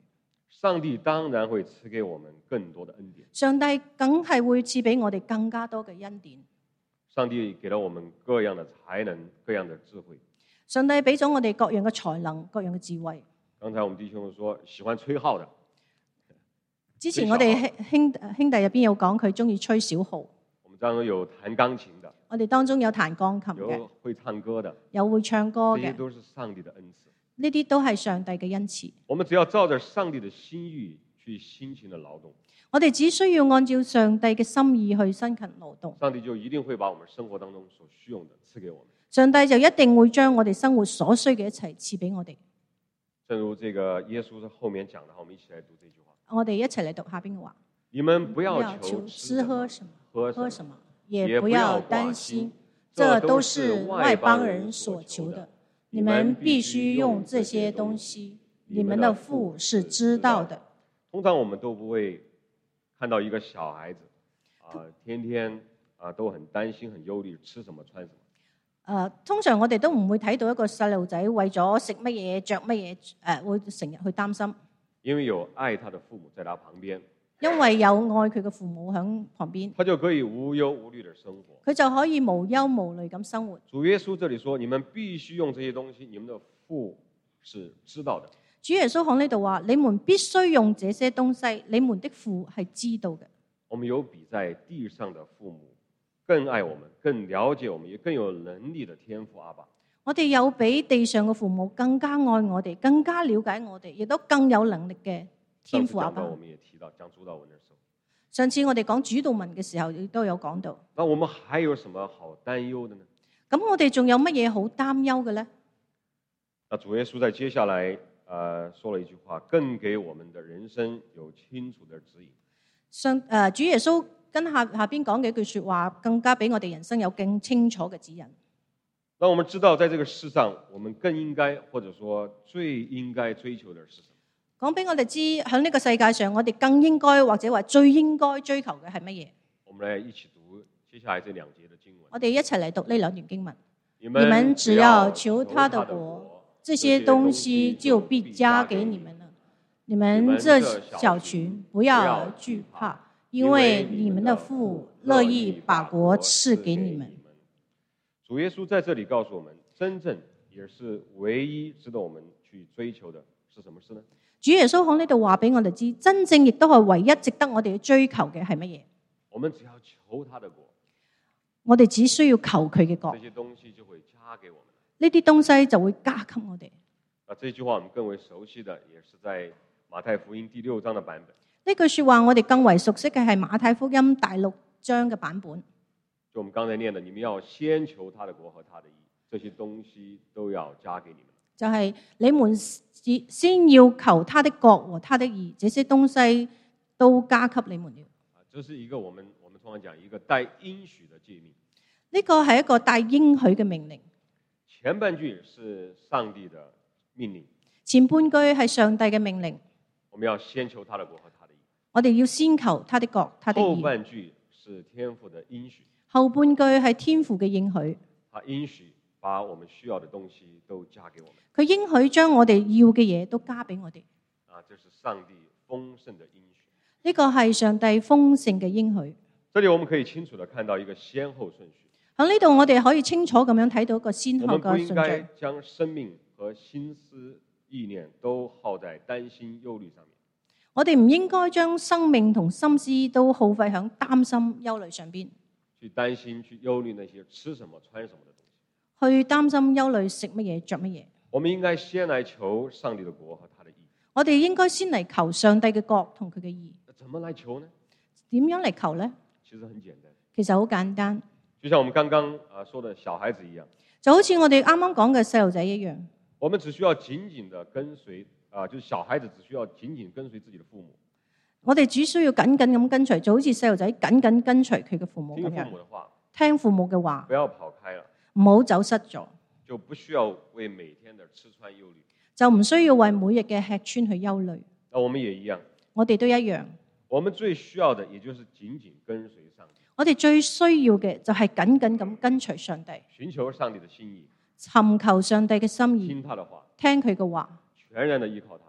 上帝當然會賜給我們更多的恩典。 上帝梗係會賜俾我哋更加多嘅恩典。 上帝給了我們各樣的才能，各樣的智慧。 上帝俾咗我哋各樣嘅才能，各樣嘅智慧。 剛才我們弟兄說喜歡吹號的， 之前我哋兄兄弟入邊有講佢中意吹小號。 我們當中有彈鋼琴的， 我哋當中有彈鋼琴嘅， 有會唱歌的， 有會唱歌嘅， 這些都是上帝的恩賜。 呢啲都係上帝嘅恩賜。 我們只要照着上帝的心意去辛勤的勞動， 我哋只需要按照上帝嘅心意去辛勤勞動， 上帝就一定會把我們生活當中所需用的賜給我們。 上帝就一定會將我哋生活所需嘅一齊賜俾我哋。 正如這個耶穌在後面講的，我們一起來讀這句話。 我哋一齊嚟讀下邊嘅話。 你們不要求吃喝什麼， 喝喝什麼，也不要擔心，這都是外邦人所求的。你們必須用這些東西，你們的父是知道的。 通常我們都不會看到一個小孩子啊、呃，天天啊、呃、都很擔心、很憂慮，吃什麼穿什麼。 誒，通常我哋都唔會睇到一個細路仔為咗食乜嘢、着乜嘢，誒，會成日去擔心。因為有愛他的父母在他旁邊，因為有愛佢嘅父母喺旁邊，他就可以無憂無慮的生活。佢就可以無憂無慮咁生活。主耶穌這裡說：你們必須用這些東西，你們的父是知道的。主耶穌喺呢度話：你們必須用這些東西，你們的父係知道嘅。我們有比在地上的父母更愛我們、更了解我們、也更有能力的天父阿爸。我哋有比地上嘅父母更加愛我哋、更加了解我哋，亦都更有能力嘅天父阿爸。我們也提到講主導文的時候，上次我哋講主導文嘅時候，亦都有講到。那我們還有什麼好擔憂的呢？咁我哋仲有乜嘢好擔憂嘅呢？那主耶穌在接下來，呃，說了一句話，更給我們的人生有清楚的指引。上，誒，主耶穌跟下下邊講嘅一句說話，更加俾我哋人生有更清楚嘅指引。讓我們知道，在這個世上，我們更應該，或者說最應該追求的是什麼？講俾我哋知，喺呢個世界上，我哋更應該，或者話最應該追求嘅係乜嘢？我們來一起讀接下來這兩節的經文。我哋一齊嚟讀呢兩段經文。你們只要求他的國，這些東西就必加給你們了。你們這小群不要懼怕，因為你們的父樂意把國賜給你們。主耶穌在這裡告訴我們，真正也是唯一值得我們去追求的是什麼事呢？主耶穌喺呢度話俾我哋知，真正亦都係唯一值得我哋去追求嘅係乜嘢？我們只要求他的國，我哋只需要求佢嘅國，這些東西就會加給我們。呢啲東西就會加給我哋。啊，這句話我們更為熟悉的，也是在馬太福音第六章的版本。呢句說話我哋更為熟悉嘅係馬太福音第六章嘅版本。就我們剛才念的，你們要先求他的國和他的義，這些東西都要加給你們。就係你們先要求他的國和他的義，這些東西都加給你們了。啊，這是一個我們我們通常講一個帶應許的誡命。呢個係一個帶應許嘅命令。前半句是上帝的命令，前半句係上帝嘅命令。我們要先求他的國和他的義。我哋要先求他的國，他的義。後半句是天父的應許。後半句係天父嘅應許，他應許把我們需要的東西都加給我們。佢應許將我哋要嘅嘢都加俾我哋。啊，這是上帝豐盛的應許。呢個係上帝豐盛嘅應許。這裏我們可以清楚地看到一個先後順序。喺呢度我哋可以清楚咁樣睇到一個先後嘅順序。我們不應該將生命和心思意念都耗在擔心憂慮上面。我哋唔應該將生命同心思都耗費喺擔心憂慮上邊。去擔心、去憂慮那些吃什麼、穿什麼的東西。去擔心、憂慮食乜嘢、着乜嘢。我們應該先來求上帝的國和他的義。我哋應該先嚟求上帝嘅國同佢嘅義。怎麼來求呢？點樣嚟求呢？其實很簡單。其實好簡單。就像我們剛剛啊說的小孩子一樣。就好似我哋啱啱講嘅細路仔一樣。我們只需要緊緊地跟隨啊，就是小孩子只需要緊緊跟隨自己的父母。我哋只需要緊緊咁跟隨，就好似細路仔緊緊跟隨佢嘅父母咁樣。聽父母嘅話，聽父母嘅話，不要跑開了，唔好走失咗，就不需要為每天的吃穿憂慮，就唔需要為每日嘅吃穿去憂慮。那我們也一樣，我哋都一樣。我們最需要的，也就是緊緊跟隨上帝。我哋最需要嘅就係緊緊咁跟隨上帝，尋求上帝嘅心意，尋求上帝嘅心意，聽他的話，聽佢嘅話，全然的依靠他。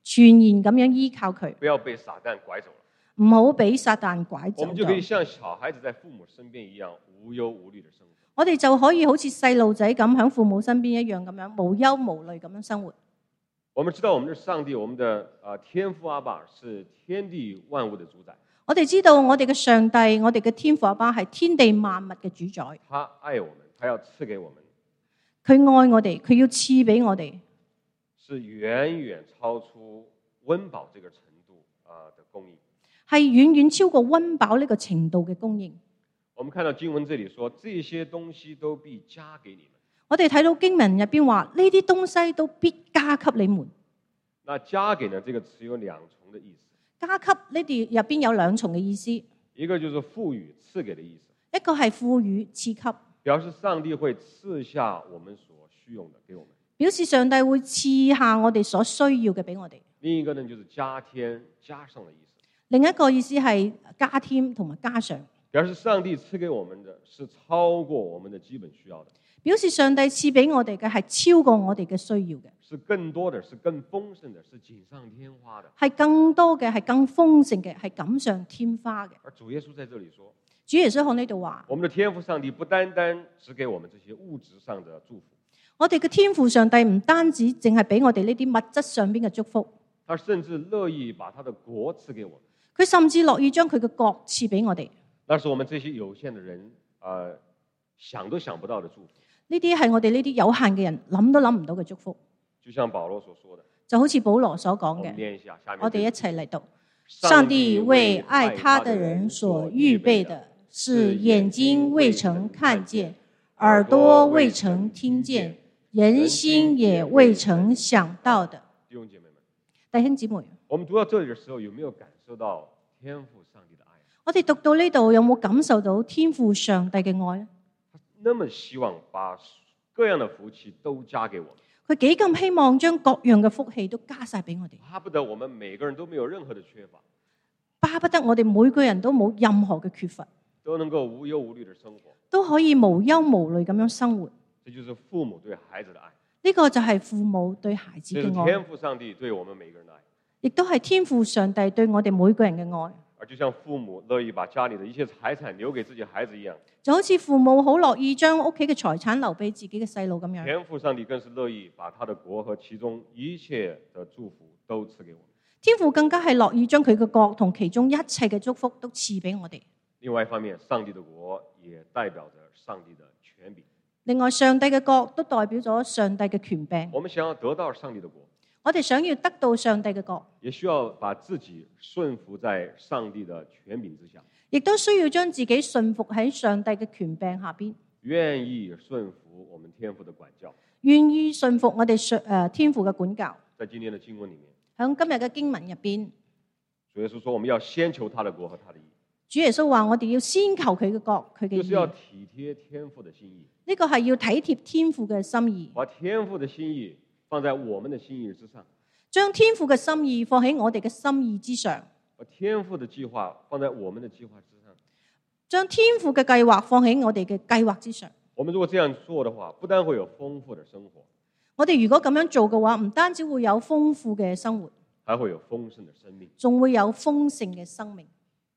全然咁樣依靠佢， 不要被撒旦拐走了。 唔好俾撒旦拐走我們就可以咗。 像小孩子在父母身邊一樣無憂無慮的生活。 我哋就可以好似細路仔咁喺父母身邊一樣咁樣無憂無慮咁樣生活。 我們知道我們的上帝，我們的啊天父阿爸是天地萬物的主宰。 我哋知道我哋嘅上帝，我哋嘅天父阿爸係天地萬物嘅主宰。 他愛我們，他要賜給我們， 佢愛我哋，佢要賜俾我哋， 是遠遠超出溫飽這個程度啊的供應， 係遠遠超過溫飽呢個程度嘅供應。 我們看到經文這裡說，這些東西都必加給你們。 我哋睇到經文入邊話，呢啲東西都必加給你們。 那加給呢？這個詞有兩重的意思。 加給呢啲入邊有兩重嘅意思， 一個就是賦予賜給的意思， 一個係賦予賜給， 表示上帝會賜下我們所需用的給我們。 表示上帝會賜下我哋所需要嘅俾我哋。 另一個呢，就是加添加上的意思。 另一個意思係加添同埋加上， 表示上帝賜給我們的是超過我們的基本需要的。 表示上帝賜俾我哋嘅係超過我哋嘅需要嘅， 是更多的，是更豐盛的，是錦上添花的， 係更多嘅，係更豐盛嘅，係錦上添花嘅。 而主耶穌在這裡說， 主耶穌喺呢度話， 我們的天父上帝不單單只給我們這些物質上的祝福， 我哋嘅天父上帝唔單止淨係俾我哋呢啲物質上邊嘅祝福， 他甚至樂意把他的國賜給我們。 佢甚至樂意將佢嘅國賜俾我哋。 那是我們這些有限的人，呃，想都想不到的祝福。 呢啲係我哋呢啲有限嘅人諗都諗唔到嘅祝福。 就像保羅所說的， 就好似保羅所講嘅，我哋一齊嚟讀。上帝為愛他的人所預備的，是眼睛未曾看見，耳朵未曾聽見，人心也未曾想到的。 弟兄姐妹們， 弟兄姊妹， 我們讀到這裡的時候，有沒有感受到天父上帝的愛？ 我哋讀到呢度，有冇感受到天父上帝嘅愛呢？ 那麼希望把各樣的福氣都加給我們， 佢幾咁希望將各樣嘅福氣都加晒俾我哋， 巴不得我們每個人都沒有任何的缺乏， 巴不得我哋每個人都冇任何嘅缺乏， 都能夠無憂無慮的生活， 都可以無憂無慮咁樣生活。 這就是父母對孩子的愛， 呢個就係父母對孩子這是嘅愛， 天父上帝對我們每個人的愛， 亦都係天父上帝對我哋每個人嘅愛。 而就像父母樂意把家裡的一切財產留給自己孩子一樣， 就好似父母好樂意將屋企嘅財產留俾自己嘅細路咁樣， 天父上帝更是樂意把他的國和其中一切的祝福都賜給我們。 天父更加係樂意將佢嘅國同其中一切嘅祝福都賜俾我哋。 另外一方面，上帝的國也代表着上帝的權柄。 另外，上帝嘅國都代表咗上帝嘅權柄。 我們想要得到上帝的國， 我哋想要得到上帝嘅國， 也需要把自己順服在上帝的權柄之下， 亦都需要將自己順服喺上帝嘅權柄下邊， 願意順服我們天父的管教。 願意順服我哋上誒天父嘅管教。 在今天的經文裡面， 喺今日嘅經文入邊， 主耶穌說我們要先求他的國和他的義， 主耶穌話我哋要先求佢嘅國，佢嘅就是要義。 體貼天父的心意， 呢個係要體貼天父嘅心意， 把天父的心意放在我們的心意之上， 將天父嘅心意放喺我哋嘅心意之上， 把天父的計劃放在我們的計劃之上。 將天父嘅計劃放喺我哋嘅計劃之上。 我們如果這樣做的話，不但會有豐富的生活， 我哋如果咁樣做嘅話，唔單止會有豐富嘅生活， 還會有豐盛的生命。 仲會有豐盛嘅生命。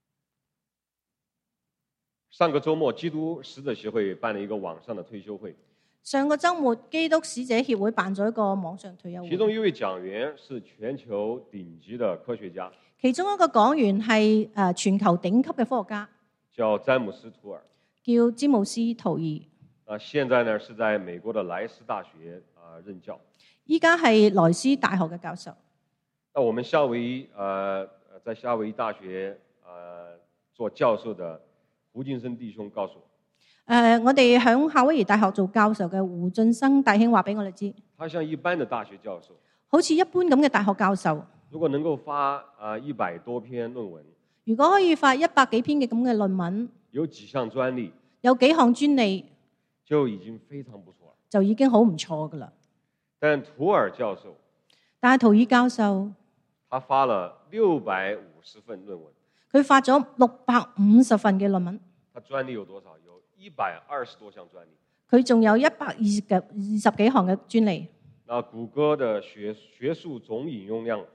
上個週末，基督使者協會辦了一個網上的退休會。 上個週末，基督使者協會辦咗一個網上退休會。 其中一位講員是全球頂級的科學家， 其中一個講員係誒全球頂級嘅科學家， 叫詹姆斯·圖爾， 叫詹姆斯·圖爾。 啊，現在呢是在美國的萊斯大學啊任教。 依家係萊斯大學嘅教授。 那我們夏威夷呃在夏威夷大學呃做教授的胡金生弟兄告訴我， 誒、呃，我哋喺夏威夷大學做教授嘅胡俊生弟兄話俾我哋知， 他像一般的大學教授， 好似一般咁嘅大學教授， 如果能夠發啊一百多篇論文， 如果可以發一百幾篇嘅咁嘅論文， 有幾項專利， 有幾項專利， 就已經非常不錯了。 就已經好唔錯噶啦。 但圖爾教授， 但係圖爾教授， 他發了六百五十份論文， 佢發咗六百五十份嘅論文， 他專利有多少？有一百二十多項專利。 佢仲有一百二十嘅二十幾項嘅專利。 那谷歌的學學術總引用量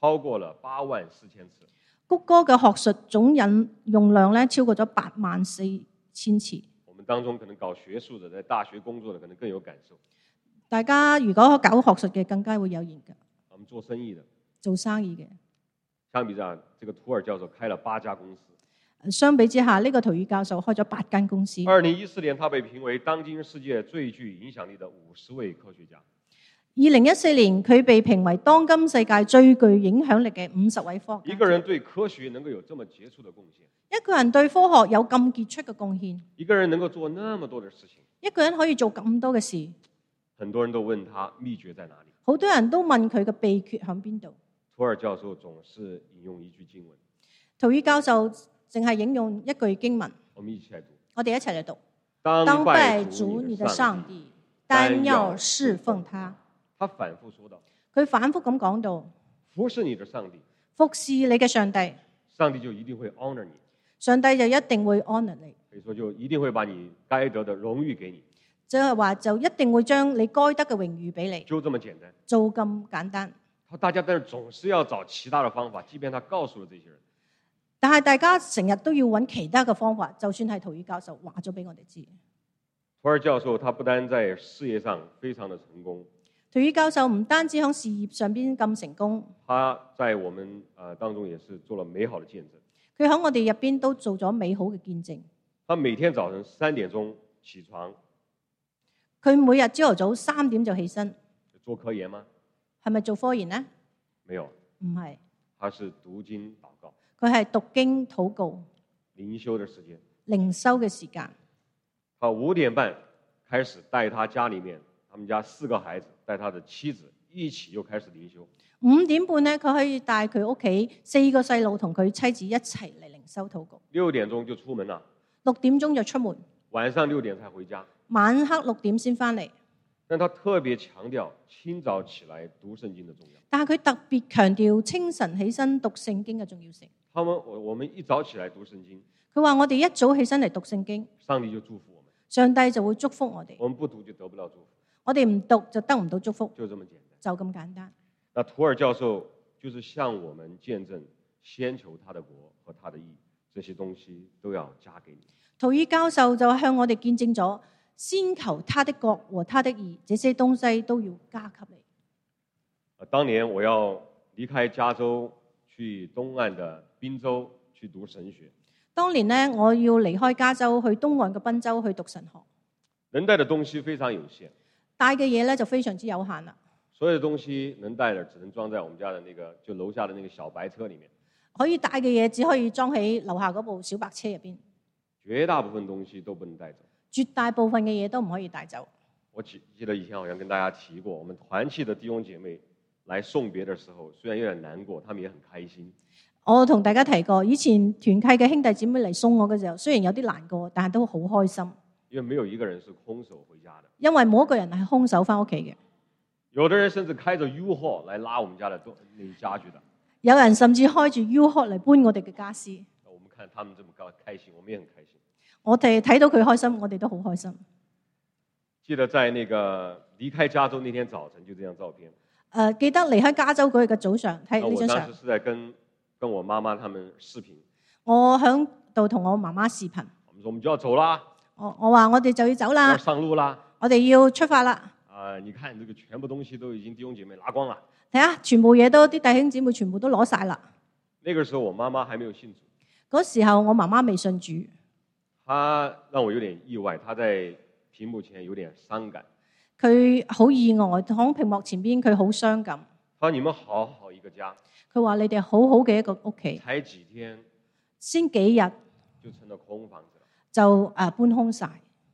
超過了八萬四千次。 谷歌嘅學術總引用量咧超過咗八萬四千次。 我們當中可能搞學術的，在大學工作的可能更有感受。 大家如果搞學術嘅，更加會有研究。 我們做生意的， 做生意嘅， 相比之下，這個圖爾教授開了八家公司。 相比之下，呢、這個圖爾教授開咗八間公司。 二零一四年，他被評為當今世界最具影響力的五十位科學家。 二零一四年，佢被評為當今世界最具影響力嘅五十位科學家。 一個人對科學能夠有這麼傑出的貢獻， 一個人對科學有咁傑出嘅貢獻， 一個人能夠做那麼多的事情， 一個人可以做咁多嘅事， 很多人都問他秘訣在哪裡。 好多人都問佢嘅秘訣喺邊度。 圖爾教授總是引用一句經文。 圖爾教授淨係引用一句經文。 我們一起來讀。 我哋一齊嚟讀。 當拜主你的上帝，單要侍奉他。 他反覆說道。 佢反覆咁講到。 服侍你的上帝。 服侍你嘅上帝。 上帝就一定會 honor 你。 上帝就一定會 honor 你。 所以說就一定會把你該得的榮譽給你。 即係話就一定會將你該得嘅榮譽俾你。 就這麼簡單。 就咁簡單。 大家但是總是要找其他的方法，即便他告訴了這些人。 但係大家成日都要揾其他嘅方法，就算係圖爾教授話咗俾我哋知。 圖爾教授他不單在事業上非常的成功。 圖爾教授唔單止喺事業上邊咁成功， 他在我們呃當中也是做了美好的見證。 佢喺我哋入邊都做咗美好嘅見證。 他每天早晨三點鐘起床。 佢每日朝頭早三點就起身。 做科研嗎？ 係咪做科研呢？ 沒有， 唔係。 他是讀經禱告。 佢係讀經禱告。 靈修的時間。 靈修嘅時間。 他五點半開始帶他家裏面，他們家四個孩子，帶他的妻子一起又開始靈修。 五點半呢，佢可以帶佢屋企四個細路同佢妻子一齊嚟靈修禱告。 六點鐘就出門啦。 六點鐘就出門。 晚上六點才回家。 晚黑六點先翻嚟。 但他特別強調清早起來讀聖經的重要。 但係佢特別強調清晨起身讀聖經嘅重要性。 他們我我們一早起來讀聖經。 佢話我哋一早起身嚟讀聖經， 上帝就祝福我們。 上帝就會祝福我哋。 我們不讀就得不到祝福。 我哋唔讀就得唔到祝福。 就這麼簡單。 就咁簡單。 那圖爾教授就是向我們見證，先求他的國和他的義，這些東西都要加給你。 圖爾教授就向我哋見證咗，先求他的國和他的義，這些東西都要加給你。 當年我要離開加州，去東岸的賓州去讀神學。 當年呢，我要離開加州去東岸嘅賓州去讀神學。 能帶的東西非常有限， 帶嘅嘢咧就非常之有限啦。 所有的東西能帶的只能裝在我們家的那個就樓下的那個小白車裡面。 可以帶嘅嘢只可以裝喺樓下嗰部小白車入邊。 絕大部分東西都不能帶走。 絕大部分嘅嘢都唔可以帶走。 我記記得以前好像跟大家提過，我們團契的弟兄姐妹來送別的時候，雖然有點難過，他們也很開心。 我同大家提過，以前團契嘅兄弟姊妹嚟送我嘅時候，雖然有啲難過，但係都好開心。 因為沒有一個人是空手回家的。 因為冇一個人係空手翻屋企嘅。 有的人甚至開着 U-Haul 來拉我們家的那家具的。 有人甚至開住 U-Haul 嚟搬我哋嘅家私。 我們看他們這麼高開心，我們也很開心。 我哋睇到佢開心，我哋都好開心。 記得在那個離開加州那天早晨，就這張照片。誒、 呃，記得離開加州嗰日嘅早上睇呢張相。 我當時是在跟跟我媽媽他們視頻。 我響度同我媽媽視頻。 我們說我們就要走啦。 我我話我哋就要走啦。 要上路啦。 我哋要出發啦。 啊、呃，你看這個全部東西都已經弟兄姐妹拿光啦。 睇下，全部嘢都啲弟兄姊妹全部都攞晒啦。 那個時候我媽媽還沒有信主。 嗰時候我媽媽未信主。 她讓我有點意外，她在屏幕前有點傷感。 佢好意外，喺屏幕前邊佢好傷感。 她說你們好好一個家。 佢話你哋好好嘅一個屋企。 才幾天。 先幾日。 就成了空房子。 就誒搬空晒。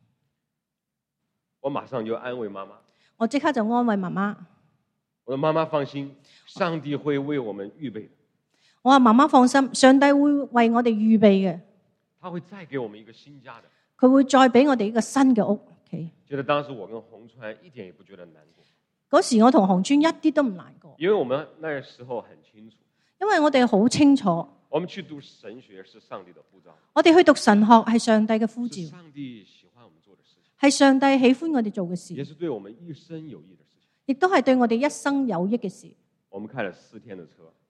我馬上就安慰媽媽。 我即刻就安慰媽媽。 我說媽媽放心，上帝會為我們預備。 我話媽媽放心，上帝會為我哋預備嘅。 他會再給我們一個新家的。 佢會再俾我哋一個新嘅屋企。 記得當時我跟洪川一點也不覺得難過。 嗰時我同洪川一啲都唔難過。 因為我們那時候很清楚。 因為我哋好清楚。 我們去讀神學是上帝的呼召。 我哋去讀神學係上帝嘅呼召。 上帝喜歡我們做的事情。 係上帝喜歡我哋做嘅事。 也是對我們一生有益的事情。 亦都係對我哋一生有益嘅事。 我們開了四天的車。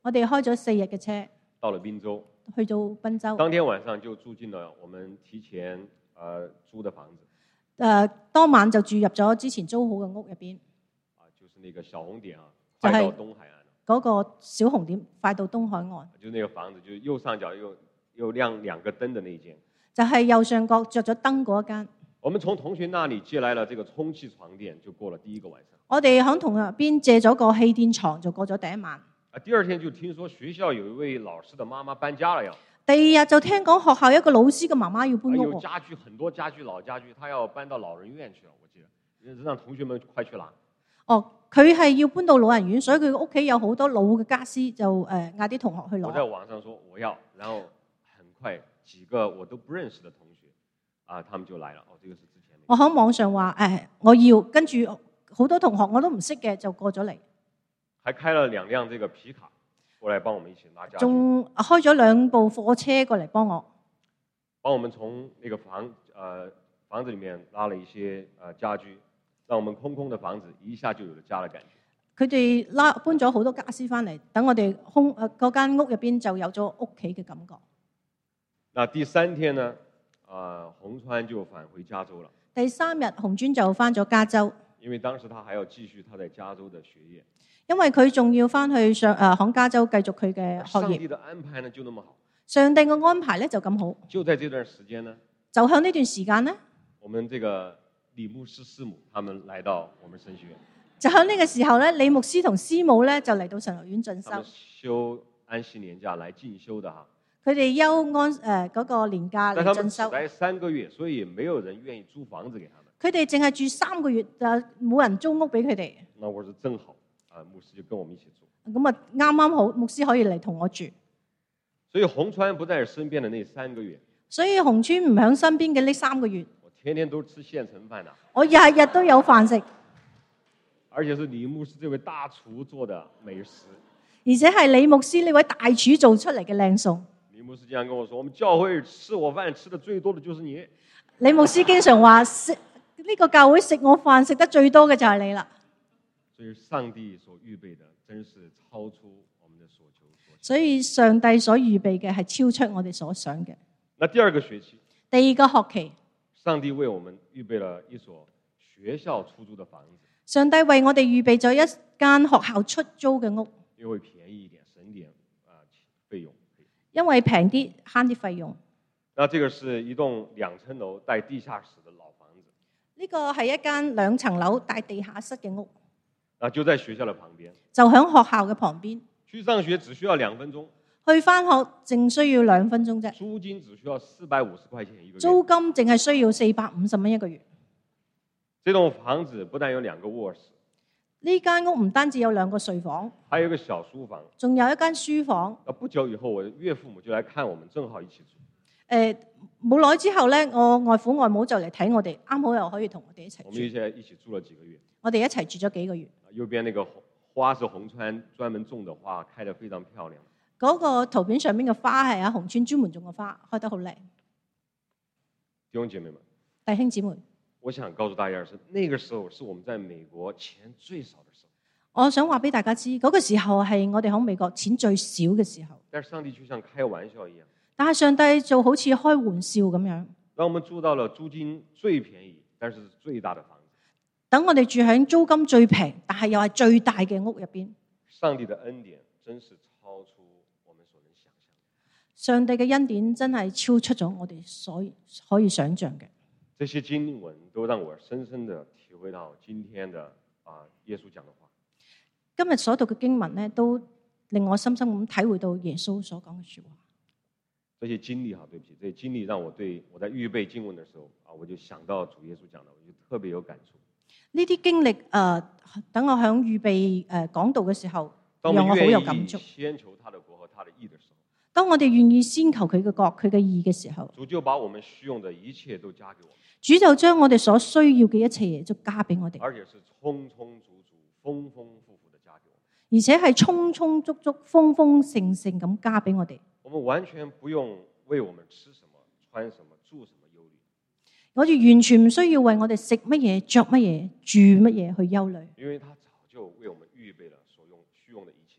我哋開咗四日嘅車， 到了賓州， 去到賓州。 當天晚上就住進了我們提前呃租的房子。 誒、呃，當晚就住入咗之前租好嘅屋入邊。 啊，就是那個小紅點啊，快到東海岸。 嗰個小紅點快到東海岸。 就是那個房子，就是右上角有有亮兩個燈的那一間。就係、是、右上角着咗燈嗰一間。 我們從同學那裡借來了這個充氣床墊，就過了第一個晚上。 我哋喺同學邊借咗個氣墊床，就過咗第一晚。 啊，第二天就聽說學校有一位老師的媽媽搬家了要。 第二日就聽講學校一個老師嘅媽媽要搬屋。 有家具，很多家具，老家具，她要搬到老人院去了，我記得，讓同學們快去拿。 哦，佢係要搬到老人院，所以佢屋企有好多老嘅家私，就誒嗌啲同學去攞。 我在網上說我要，然後很快幾個我都不認識的同學，啊，他們就來了。哦，這個是之前。 我喺網上話誒，我要跟住好多同學我都唔識嘅就過咗嚟。 還開了兩輛這個皮卡過來幫我們一起拿家具。 仲開咗兩部貨車過嚟幫我， 幫我們從那個房呃房子裡面拉了一些呃家具。讓我們空空的房子一下就有了家的感覺。佢哋拉搬咗好多家私翻嚟，等我哋空誒嗰間屋入邊就有咗屋企嘅感覺。 那第三天呢，啊、呃，洪川就返回加州了。 第三日，洪川就翻咗加州。 因為當時他還要繼續他在加州的學業。 因為佢仲要翻去上誒響加州繼續佢嘅學業。 上帝的安排呢就那麼好。 上帝嘅安排咧就咁好。 就在這段時間呢， 就響呢段時間呢， 我們這個。李牧師師母他們來到我們神學院， 就喺呢個時候咧，李牧師同師母咧就嚟到神學院進修。 休安息年假來進修的哈。 佢哋休安誒嗰、呃那個年假嚟進修。 來三個月，所以沒有人願意租房子給他們。 佢哋淨係住三個月，就冇人租屋俾佢哋。 那我說正好，啊牧師就跟我們一起住。 咁啊啱啱好，牧師可以嚟同我住。 所以洪川不在身邊的那三個月。 所以洪川唔喺身邊嘅呢三個月。 天天都吃現成飯的， 我日日都有飯食， 而且是李牧師這位大廚做的美食， 而且係李牧師呢位大廚做出嚟嘅靚餸。 李牧師經常跟我說，我們教會吃我飯吃得最多的就是你。 李牧師經常話食呢個教會食我飯食得最多嘅就係你啦。 所以上帝所預備的真是超出我們的所求所想。 所以上帝所預備嘅係超出我哋所想嘅。 那第二個學期， 第二個學期。 上帝為我們預備了一所學校出租的房子。 上帝為我哋預備咗一間學校出租嘅屋， 因為便宜一點，省點啊費用。 因為平啲，慳啲費用。 那這個是一棟兩層樓帶地下室的老房子。 呢個係一間兩層樓帶地下室嘅屋。 啊，就在學校的旁邊。 就喺學校嘅旁邊。 去上學只需要兩分鐘。 去返學淨需要兩分鐘啫。 租金只需要四百五十塊錢一個月。 租金淨係需要四百五十蚊一個月。 這棟房子不但有兩個臥室， 呢間屋唔單止有兩個睡房， 還有一個小書房， 仲有一間書房。 啊，不久以後，我岳父母就來看我們，正好一起住。 誒，冇耐之後咧，我外父外母就嚟睇我哋，啱好又可以同我哋一齊住。 我們一起一起住了幾個月。 我哋一齊住咗幾個月。 右邊那個花是洪川專門種的花，開得非常漂亮。 嗰個圖片上面嘅花係啊，洪川專門種嘅花，開得好靚。弟兄姐妹們， 弟兄姊妹， 我想告訴大家是，那個時候是我們在美國錢最少的時候。我想話俾大家知，嗰個時候係我哋喺美國錢最少嘅時候。 但是上帝就像開玩笑一樣。 但係上帝就好似開玩笑咁樣， 讓我們住到了租金最便宜，但是最大的房子。 等我哋住喺租金最平，但係又係最大嘅屋入邊。 上帝的恩典真是超出我們所能想象。 上帝嘅恩典真係超出咗我哋所可以想象嘅。 這些經文都讓我深深地體會到今天的啊耶穌講的話。 今日所讀嘅經文咧，都令我深深咁體會到耶穌所講嘅說話。 這些經歷哈，對不起，這些經歷讓我對我在預備經文的時候啊，我就想到主耶穌講的，我就特別有感觸。 呢啲經歷誒、呃，等我響預備誒講道嘅時候，讓我好有感觸。 先求他的國和他的義的時候， 當我哋願意先求佢嘅國、佢嘅義嘅時候， 主就把我們需用的一切都加給我們。 主就將我哋所需要嘅一切嘢就加俾我哋， 而且是充充足足、豐豐富富的加給我們， 而且係充充足足、豐豐盛盛咁加俾我哋。 我們完全不用為我們吃什麼、穿什麼、住什麼憂慮。 我哋完全唔需要為我哋食乜嘢、着乜嘢、住乜嘢去憂慮， 因為他早就為我們預備了所用需用的一切。 因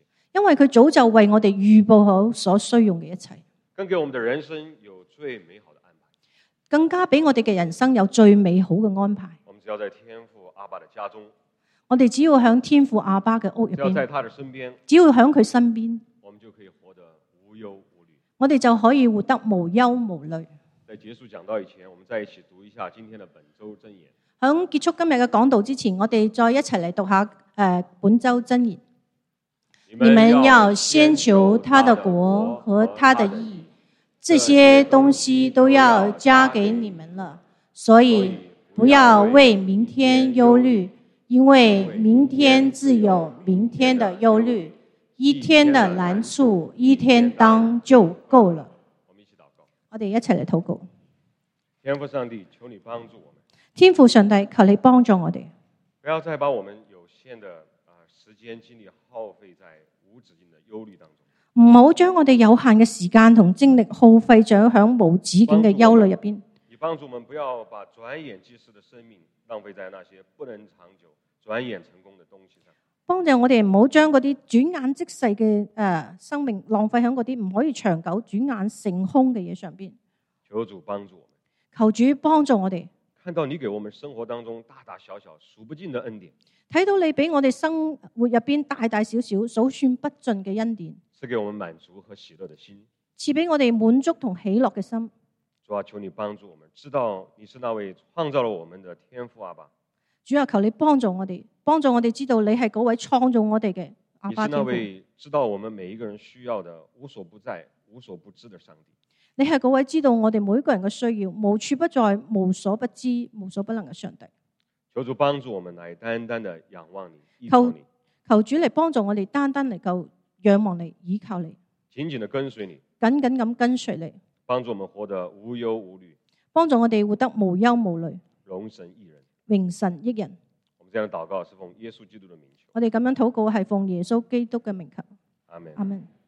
因為佢早就為我哋預備好所需用嘅一切， 更給我們的人生有最美好的安排， 更加俾我哋嘅人生有最美好嘅安排。 我們只要在天父阿爸的家中， 我哋只要喺天父阿爸嘅屋入只要在邊， 他的身邊， 只要喺佢身邊， 我們就可以活得無憂無慮。 我哋就可以活得無憂無慮。 在結束講道以前，我們再一起讀一下今天的本週箴言。 喺結束今日嘅講道之前，我哋再一齊嚟讀下誒、呃、本週箴言。你們要先求他的國和他的義，這些東西都要加給你們了。所以不要為明天憂慮，因為明天自有明天的憂慮，一天的難處一天當就夠了。 我們一起禱告。 我哋一齊嚟禱告。 天父上帝，求你幫助我們。 天父上帝，求你幫助我哋， 不要再把我們有限的啊時間精力耗費在無止境的憂慮當中。 唔好將我哋有限嘅時間同精力耗費咗響無止境嘅憂慮入邊。 你幫助我們不要把轉眼即逝的生命浪費在那些不能長久、轉眼成功的東西上。 幫助我哋唔好將嗰啲轉眼即逝嘅誒生命浪費喺嗰啲唔可以長久、轉眼成空嘅嘢上邊。 求主幫助我們。 求主幫助我哋， 看到你給我們生活當中大大小小數不盡的恩典， 睇到你俾我哋生活入邊大大小小數算不盡嘅恩典， 賜給我們滿足和喜樂的心。 賜俾我哋滿足同喜樂嘅心。 主啊，求你幫助我們，知道你是那位創造了我們的天父阿爸。 主啊，求你幫助我哋，幫助我哋知道你係嗰位創造我哋嘅阿你是那爸天父。 位知道我們每一個人需要的無所不在、無所不知的上帝。 你係嗰位知道我哋每一個人嘅需要，無處不在、無所不知、無所不能嘅上帝。 求主幫助我們來單單的仰望你、依靠你， 求主嚟幫助我哋，單單嚟夠仰望你、依靠你， 緊緊的跟隨你， 緊緊咁跟隨你， 幫助我們活得無憂無慮， 幫助我哋活得無憂無慮， 榮神益人， 榮神益人。 我們這樣禱告是奉耶穌基督的名求。 我哋咁樣禱告係奉耶穌基督嘅名求。 阿門。 阿門。